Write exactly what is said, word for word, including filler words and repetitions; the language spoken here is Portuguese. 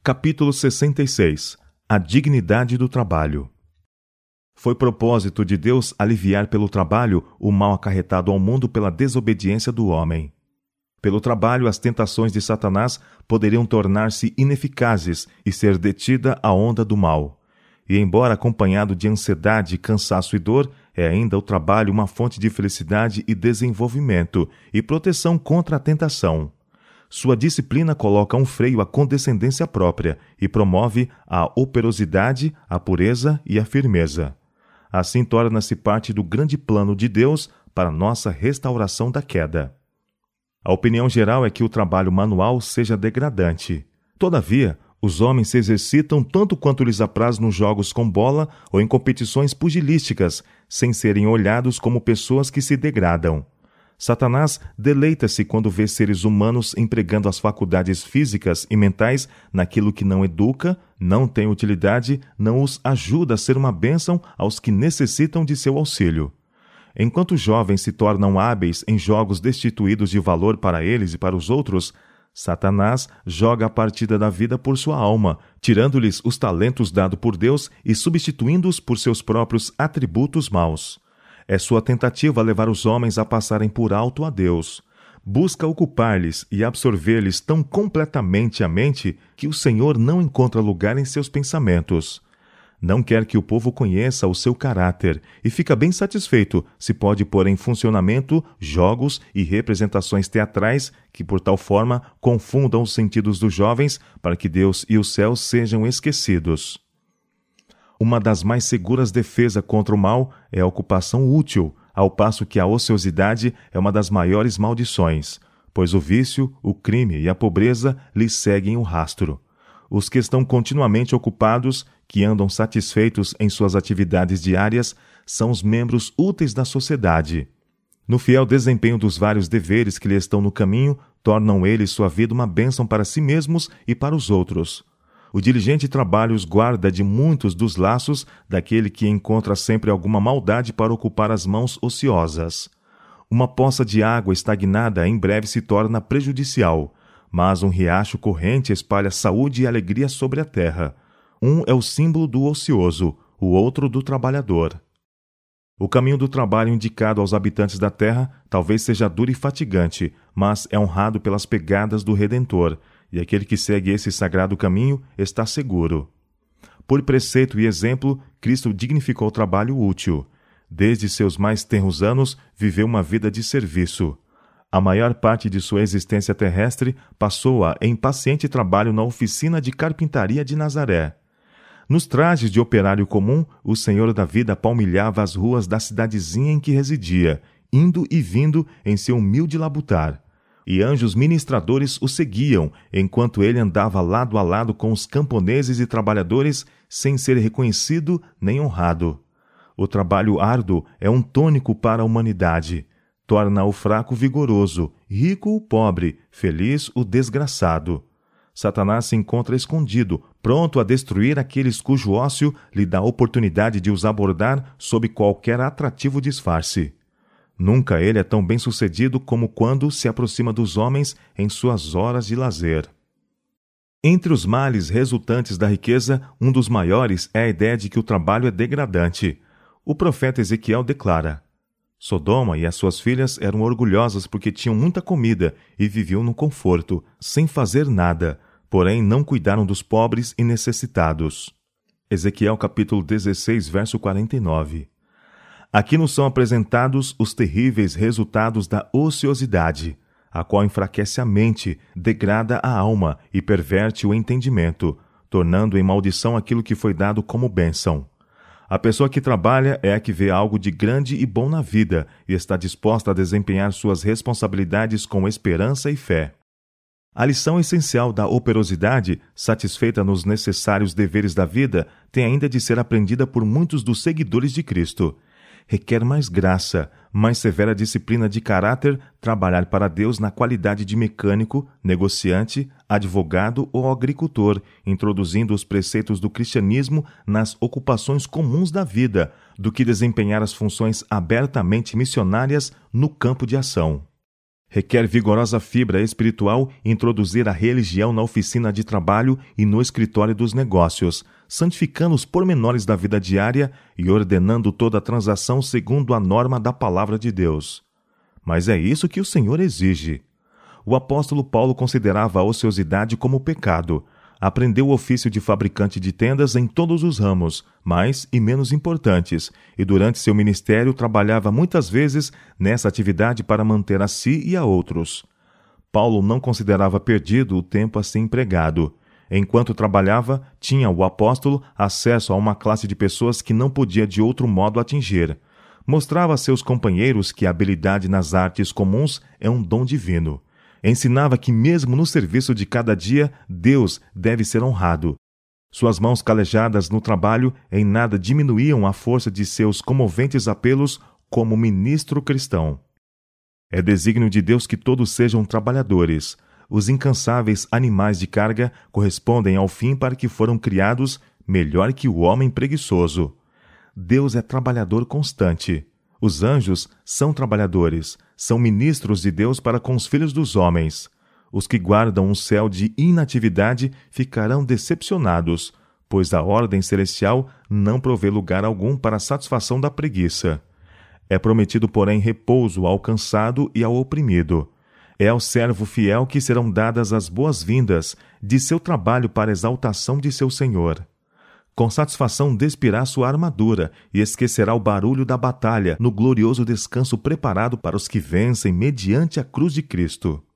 Capítulo sessenta e seis. A dignidade do trabalho. Foi propósito de Deus aliviar pelo trabalho o mal acarretado ao mundo pela desobediência do homem. Pelo trabalho, as tentações de Satanás poderiam tornar-se ineficazes e ser detida a onda do mal. E embora acompanhado de ansiedade, cansaço e dor, é ainda o trabalho uma fonte de felicidade e desenvolvimento e proteção contra a tentação. Sua disciplina coloca um freio à condescendência própria e promove a operosidade, a pureza e a firmeza. Assim torna-se parte do grande plano de Deus para nossa restauração da queda. A opinião geral é que o trabalho manual seja degradante. Todavia, os homens se exercitam tanto quanto lhes apraz nos jogos com bola ou em competições pugilísticas, sem serem olhados como pessoas que se degradam. Satanás deleita-se quando vê seres humanos empregando as faculdades físicas e mentais naquilo que não educa, não tem utilidade, não os ajuda a ser uma bênção aos que necessitam de seu auxílio. Enquanto os jovens se tornam hábeis em jogos destituídos de valor para eles e para os outros, Satanás joga a partida da vida por sua alma, tirando-lhes os talentos dados por Deus e substituindo-os por seus próprios atributos maus. É sua tentativa levar os homens a passarem por alto a Deus. Busca ocupar-lhes e absorver-lhes tão completamente a mente que o Senhor não encontra lugar em seus pensamentos. Não quer que o povo conheça o seu caráter e fica bem satisfeito se pode pôr em funcionamento jogos e representações teatrais que, por tal forma, confundam os sentidos dos jovens para que Deus e os céus sejam esquecidos. Uma das mais seguras defesas contra o mal é a ocupação útil, ao passo que a ociosidade é uma das maiores maldições, pois o vício, o crime e a pobreza lhes seguem o rastro. Os que estão continuamente ocupados, que andam satisfeitos em suas atividades diárias, são os membros úteis da sociedade. No fiel desempenho dos vários deveres que lhe estão no caminho, tornam eles sua vida uma bênção para si mesmos e para os outros. O diligente trabalho os guarda de muitos dos laços daquele que encontra sempre alguma maldade para ocupar as mãos ociosas. Uma poça de água estagnada em breve se torna prejudicial, mas um riacho corrente espalha saúde e alegria sobre a terra. Um é o símbolo do ocioso, o outro do trabalhador. O caminho do trabalho indicado aos habitantes da terra talvez seja duro e fatigante, mas é honrado pelas pegadas do Redentor, e aquele que segue esse sagrado caminho está seguro. Por preceito e exemplo, Cristo dignificou o trabalho útil. Desde seus mais tenros anos, viveu uma vida de serviço. A maior parte de sua existência terrestre passou-a em paciente trabalho na oficina de carpintaria de Nazaré. Nos trajes de operário comum, o Senhor da vida palmilhava as ruas da cidadezinha em que residia, indo e vindo em seu humilde labutar. E anjos ministradores o seguiam, enquanto ele andava lado a lado com os camponeses e trabalhadores, sem ser reconhecido nem honrado. O trabalho árduo é um tônico para a humanidade. Torna o fraco vigoroso, rico o pobre, feliz o desgraçado. Satanás se encontra escondido, pronto a destruir aqueles cujo ócio lhe dá a oportunidade de os abordar sob qualquer atrativo disfarce. Nunca ele é tão bem-sucedido como quando se aproxima dos homens em suas horas de lazer. Entre os males resultantes da riqueza, um dos maiores é a ideia de que o trabalho é degradante. O profeta Ezequiel declara: Sodoma e as suas filhas eram orgulhosas porque tinham muita comida e viviam no conforto, sem fazer nada, porém não cuidaram dos pobres e necessitados. Ezequiel capítulo dezesseis, verso quarenta e nove. Aqui nos são apresentados os terríveis resultados da ociosidade, a qual enfraquece a mente, degrada a alma e perverte o entendimento, tornando em maldição aquilo que foi dado como bênção. A pessoa que trabalha é a que vê algo de grande e bom na vida e está disposta a desempenhar suas responsabilidades com esperança e fé. A lição essencial da operosidade, satisfeita nos necessários deveres da vida, tem ainda de ser aprendida por muitos dos seguidores de Cristo. Requer mais graça, mais severa disciplina de caráter trabalhar para Deus na qualidade de mecânico, negociante, advogado ou agricultor, introduzindo os preceitos do cristianismo nas ocupações comuns da vida, do que desempenhar as funções abertamente missionárias no campo de ação. Requer vigorosa fibra espiritual introduzir a religião na oficina de trabalho e no escritório dos negócios, santificando os pormenores da vida diária e ordenando toda a transação segundo a norma da palavra de Deus. Mas é isso que o Senhor exige. O apóstolo Paulo considerava a ociosidade como pecado. Aprendeu o ofício de fabricante de tendas em todos os ramos, mais e menos importantes, e durante seu ministério trabalhava muitas vezes nessa atividade para manter a si e a outros. Paulo não considerava perdido o tempo assim empregado. Enquanto trabalhava, tinha o apóstolo acesso a uma classe de pessoas que não podia de outro modo atingir. Mostrava a seus companheiros que a habilidade nas artes comuns é um dom divino. Ensinava que mesmo no serviço de cada dia, Deus deve ser honrado. Suas mãos calejadas no trabalho em nada diminuíam a força de seus comoventes apelos como ministro cristão. É desígnio de Deus que todos sejam trabalhadores. Os incansáveis animais de carga correspondem ao fim para que foram criados, melhor que o homem preguiçoso. Deus é trabalhador constante. Os anjos são trabalhadores, são ministros de Deus para com os filhos dos homens. Os que guardam um céu de inatividade ficarão decepcionados, pois a ordem celestial não provê lugar algum para a satisfação da preguiça. É prometido, porém, repouso ao cansado e ao oprimido. É ao servo fiel que serão dadas as boas-vindas de seu trabalho para a exaltação de seu Senhor. Com satisfação despirá sua armadura e esquecerá o barulho da batalha no glorioso descanso preparado para os que vencem mediante a cruz de Cristo.